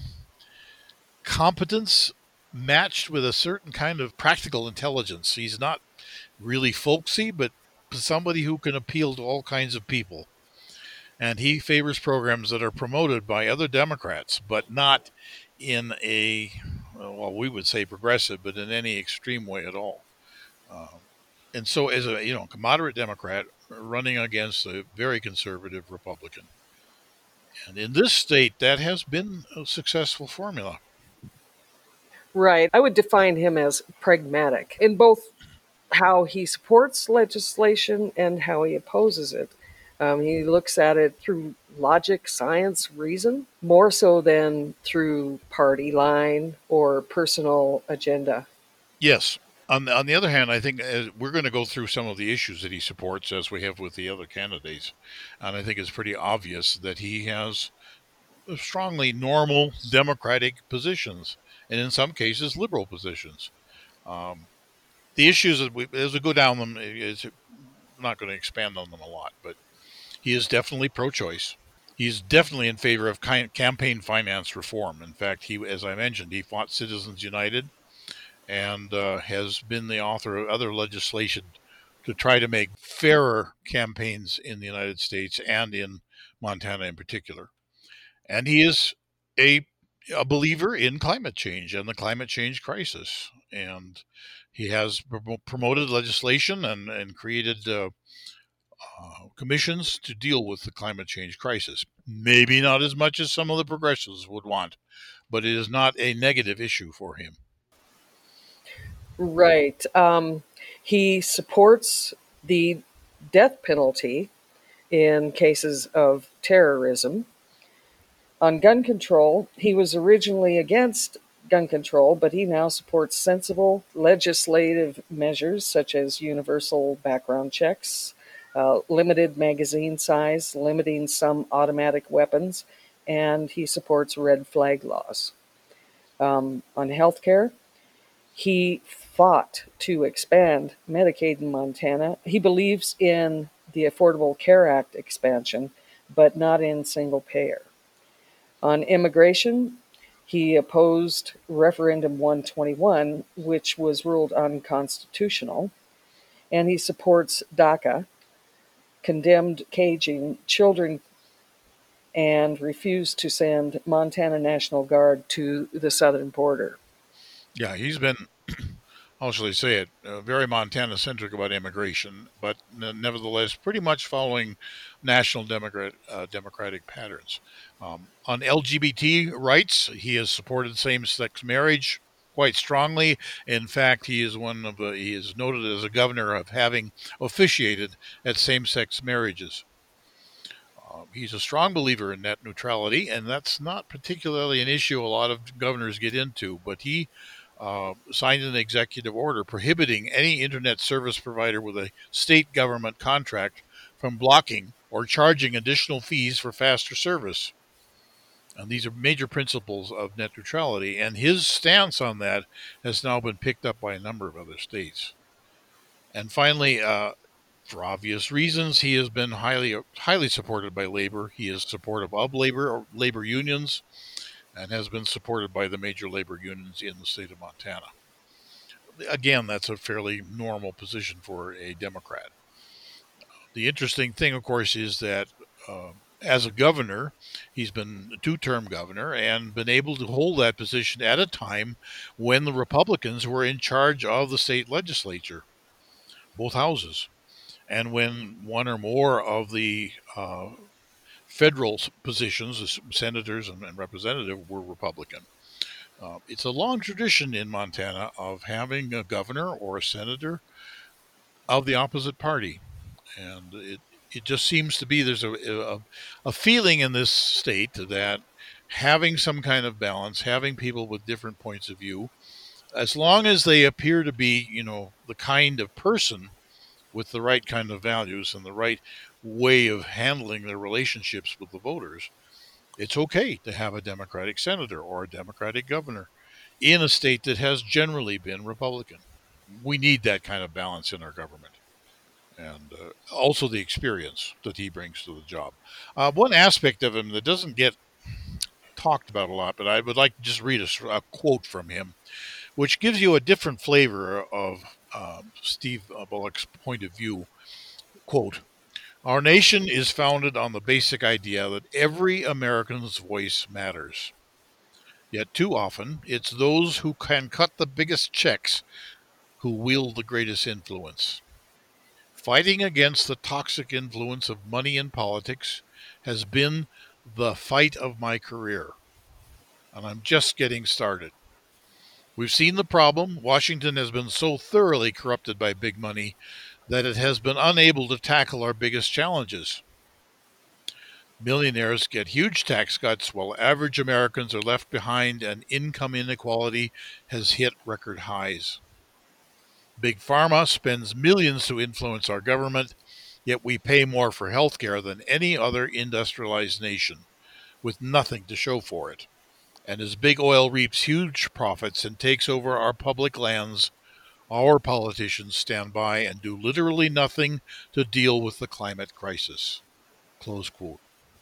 competence matched with a certain kind of practical intelligence. He's not really folksy, but somebody who can appeal to all kinds of people. And he favors programs that are promoted by other Democrats, but not in a, well, we would say progressive, but in any extreme way at all. Uh, and so as a, you know, moderate Democrat running against a very conservative Republican. And in this state, that has been a successful formula. Right. I would define him as pragmatic in both how he supports legislation and how he opposes it. Um, he looks at it through logic, science, reason, more so than through party line or personal agenda. Yes. On the, on the other hand, I think uh, we're going to go through some of the issues that he supports as we have with the other candidates. And I think it's pretty obvious that he has strongly normal Democratic positions, and in some cases, liberal positions. Um, the issues that we, as we go down them, is I'm not going to expand on them a lot, but he is definitely pro-choice. He's definitely in favor of campaign finance reform. In fact, he, as I mentioned, he fought Citizens United and uh, has been the author of other legislation to try to make fairer campaigns in the United States and in Montana in particular. And he is a, a believer in climate change and the climate change crisis. And he has pr- promoted legislation and, and created uh, uh, commissions to deal with the climate change crisis. Maybe not as much as some of the progressives would want, but it is not a negative issue for him. Right. Um, he supports the death penalty in cases of terrorism. On gun control, he was originally against gun control, but he now supports sensible legislative measures such as universal background checks, uh, limited magazine size, limiting some automatic weapons, and he supports red flag laws. Um, on healthcare, he fought to expand Medicaid in Montana. He believes in the Affordable Care Act expansion, but not in single payer. On immigration, he opposed Referendum one twenty-one, which was ruled unconstitutional, and he supports DACA, condemned caging children, and refused to send Montana National Guard to the southern border. Yeah, he's been, how shall I say it, uh, very Montana-centric about immigration, but n- nevertheless pretty much following national Democrat uh, democratic patterns. Um, on L G B T rights, he has supported same-sex marriage quite strongly. In fact, he is one of the, he is noted as a governor of having officiated at same-sex marriages. Uh, he's a strong believer in net neutrality, and that's not particularly an issue a lot of governors get into, but he uh, signed an executive order prohibiting any internet service provider with a state government contract from blocking or charging additional fees for faster service. And these are major principles of net neutrality, and his stance on that has now been picked up by a number of other states. And finally, uh, for obvious reasons, he has been highly highly supported by labor. He is supportive of labor or labor unions, and has been supported by the major labor unions in the state of Montana. Again, that's a fairly normal position for a Democrat. The interesting thing, of course, is that uh, as a governor, he's been a two-term governor and been able to hold that position at a time when the Republicans were in charge of the state legislature, both houses, and when one or more of the uh, federal positions, the senators and, and representative, were Republican. Uh, it's a long tradition in Montana of having a governor or a senator of the opposite party, and it it just seems to be there's a a, a feeling in this state that having some kind of balance, having people with different points of view, as long as they appear to be, you know, the kind of person with the right kind of values and the right way of handling their relationships with the voters, it's okay to have a Democratic senator or a Democratic governor in a state that has generally been Republican. We need that kind of balance in our government, and uh, also the experience that he brings to the job. Uh, one aspect of him that doesn't get talked about a lot, but I would like to just read a, a quote from him, which gives you a different flavor of uh, Steve Bullock's point of view. Quote, "Our nation is founded on the basic idea that every American's voice matters. Yet too often, it's those who can cut the biggest checks who wield the greatest influence. Fighting against the toxic influence of money in politics has been the fight of my career, and I'm just getting started. We've seen the problem. Washington has been so thoroughly corrupted by big money that it has been unable to tackle our biggest challenges. Millionaires get huge tax cuts while average Americans are left behind, and income inequality has hit record highs. Big Pharma spends millions to influence our government, yet we pay more for health care than any other industrialized nation, with nothing to show for it. And as big oil reaps huge profits and takes over our public lands, our politicians stand by and do literally nothing to deal with the climate crisis." Close quote.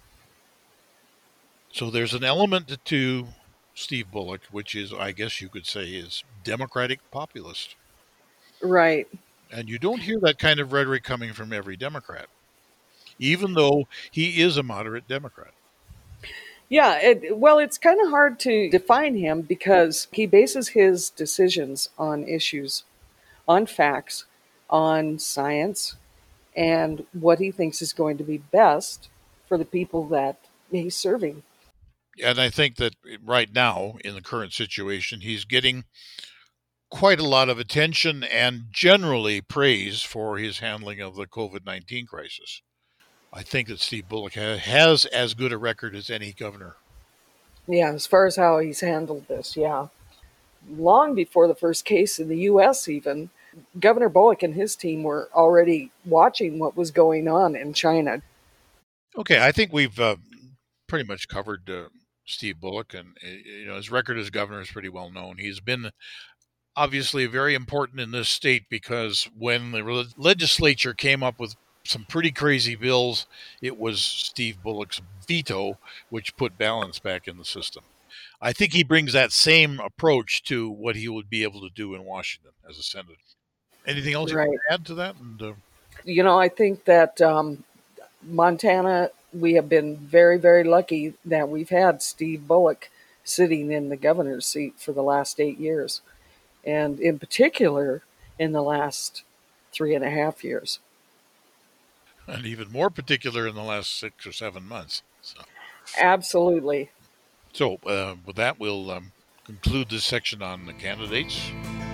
So there's an element to Steve Bullock, which is, I guess you could say, is Democratic populist. Right. And you don't hear that kind of rhetoric coming from every Democrat, even though he is a moderate Democrat. Yeah, it, well, it's kind of hard to define him because he bases his decisions on issues, on facts, on science, and what he thinks is going to be best for the people that he's serving. And I think that right now, in the current situation, he's getting quite a lot of attention and generally praise for his handling of the COVID nineteen crisis. I think that Steve Bullock has as good a record as any governor. Yeah, as far as how he's handled this, yeah. long before the first case in the U S even, Governor Bullock and his team were already watching what was going on in China. Okay, I think we've uh, pretty much covered uh, Steve Bullock, and uh, you know his record as governor is pretty well known. He's been obviously very important in this state because when the legislature came up with some pretty crazy bills, it was Steve Bullock's veto which put balance back in the system. I think he brings that same approach to what he would be able to do in Washington as a senator. Anything else Right. you want to add to that? And, uh, You know, I think that um, Montana, we have been very, very lucky that we've had Steve Bullock sitting in the governor's seat for the last eight years. And in particular, in the last three and a half years. and even more particular in the last six or seven months. So, Absolutely. so uh, with that, we'll um, conclude this section on the candidates.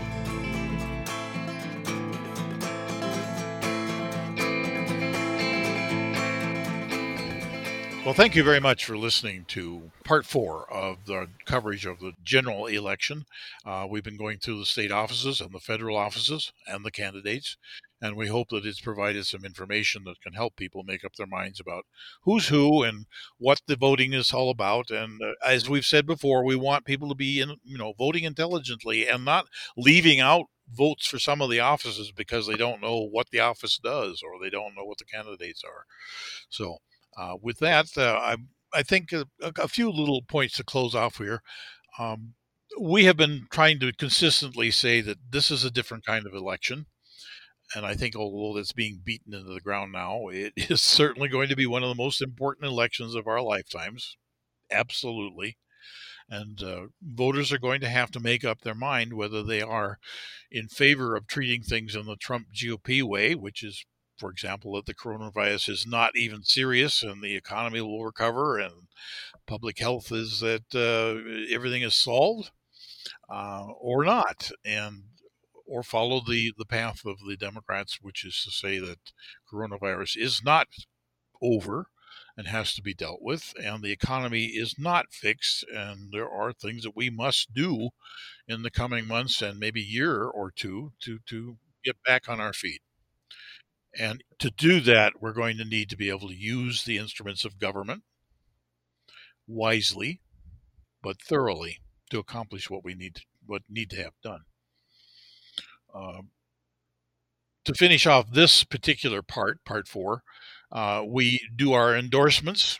Well, thank you very much for listening to part four of the coverage of the general election. Uh, we've been going through the state offices and the federal offices and the candidates, and we hope that it's provided some information that can help people make up their minds about who's who and what the voting is all about. And uh, as we've said before, we want people to be in, you know, voting intelligently and not leaving out votes for some of the offices because they don't know what the office does or they don't know what the candidates are. So, Uh, with that, uh, I, I think a, a few little points to close off here. Um, we have been trying to consistently say that this is a different kind of election. And I think although it's being beaten into the ground now, it is certainly going to be one of the most important elections of our lifetimes. Absolutely. And uh, voters are going to have to make up their mind whether they are in favor of treating things in the Trump G O P way, which is, for example, that the coronavirus is not even serious and the economy will recover and public health is that uh, everything is solved, uh, or not, and or follow the, the path of the Democrats, which is to say that coronavirus is not over and has to be dealt with, and the economy is not fixed, and there are things that we must do in the coming months and maybe year or two to, to get back on our feet. And to do that, we're going to need to be able to use the instruments of government wisely, but thoroughly to accomplish what we need to, what need to have done. Um, to finish off this particular part, part four, uh, we do our endorsements,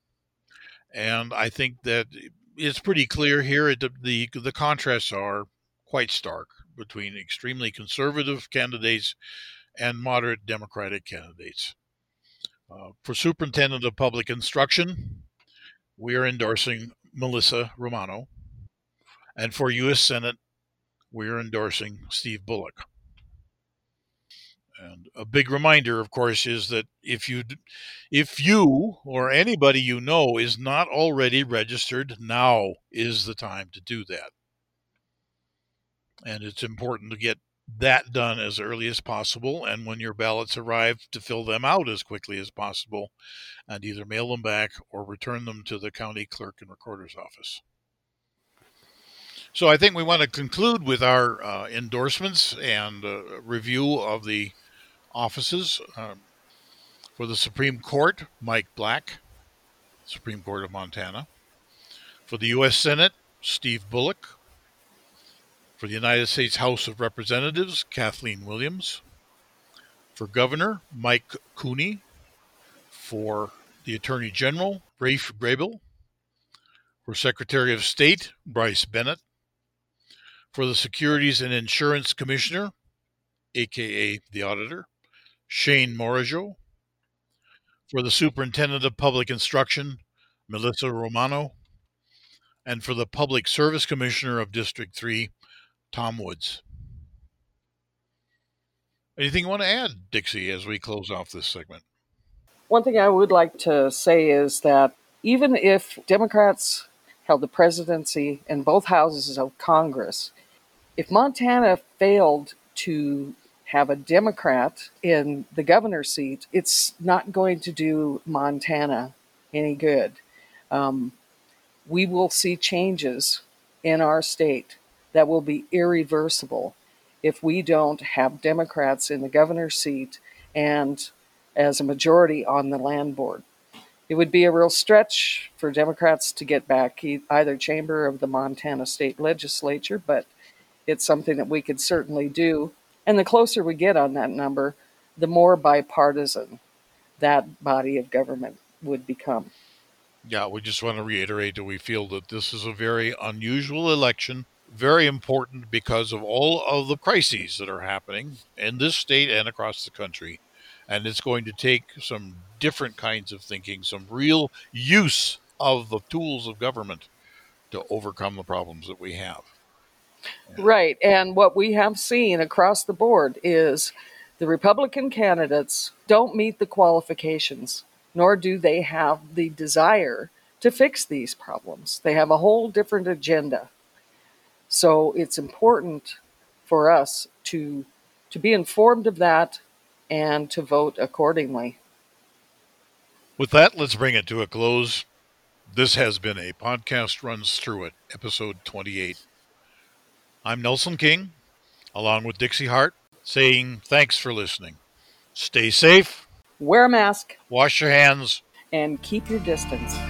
and I think that it's pretty clear here. The the, the contrasts are quite stark between extremely conservative candidates and moderate Democratic candidates. Uh, for Superintendent of Public Instruction, we are endorsing Melissa Romano. And for U S Senate, we are endorsing Steve Bullock. And a big reminder, of course, is that if you, if you or anybody you know is not already registered, now is the time to do that. And it's important to get that done as early as possible, and when your ballots arrive, to fill them out as quickly as possible and either mail them back or return them to the county clerk and recorder's office. So I think we want to conclude with our uh, endorsements and uh, review of the offices. Um, for the Supreme Court, Mike Black, Supreme Court of Montana. For the U S Senate, Steve Bullock. For the United States House of Representatives, Kathleen Williams. For Governor, Mike Cooney. For the Attorney General, Rafe Grable. For Secretary of State, Bryce Bennett. For the Securities and Insurance Commissioner, aka the Auditor, Shane Morajo. For the Superintendent of Public Instruction, Melissa Romano. And for the Public Service Commissioner of District three, Tom Woods. Anything you want to add, Dixie, as we close off this segment? One thing I would like to say is that even if Democrats held the presidency in both houses of Congress, if Montana failed to have a Democrat in the governor's seat, it's not going to do Montana any good. Um, we will see changes in our state that will be irreversible if we don't have Democrats in the governor's seat and as a majority on the land board. It would be a real stretch for Democrats to get back either chamber of the Montana State Legislature, but it's something that we could certainly do. And the closer we get on that number, the more bipartisan that body of government would become. Yeah, we just want to reiterate that we feel that this is a very unusual election, very important because of all of the crises that are happening in this state and across the country. And it's going to take some different kinds of thinking, some real use of the tools of government to overcome the problems that we have. Yeah. Right. And what we have seen across the board is the Republican candidates don't meet the qualifications, nor do they have the desire to fix these problems. They have a whole different agenda. So it's important for us to, to be informed of that and to vote accordingly. With that, let's bring it to a close. This has been a Podcast Runs Through It, episode twenty-eight. I'm Nelson King, along with Dixie Hart, saying thanks for listening. Stay safe. Wear a mask. Wash your hands. And keep your distance.